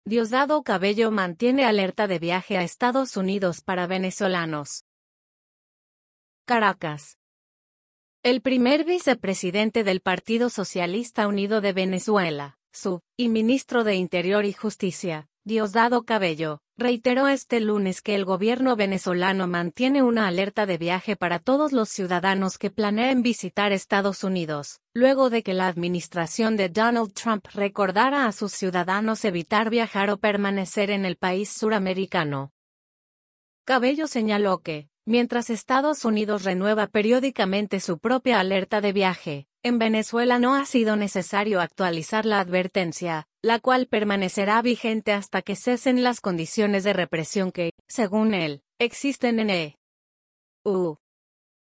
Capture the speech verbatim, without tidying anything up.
Diosdado Cabello mantiene alerta de viaje a Estados Unidos para venezolanos. Caracas. El primer vicepresidente del Partido Socialista Unido de Venezuela, sub, y ministro de Interior y Justicia, Diosdado Cabello, reiteró este lunes que el gobierno venezolano mantiene una alerta de viaje para todos los ciudadanos que planeen visitar Estados Unidos, luego de que la administración de Donald Trump recordara a sus ciudadanos evitar viajar o permanecer en el país suramericano. Cabello señaló que, mientras Estados Unidos renueva periódicamente su propia alerta de viaje, en Venezuela no ha sido necesario actualizar la advertencia, la cual permanecerá vigente hasta que cesen las condiciones de represión que, según él, existen en E U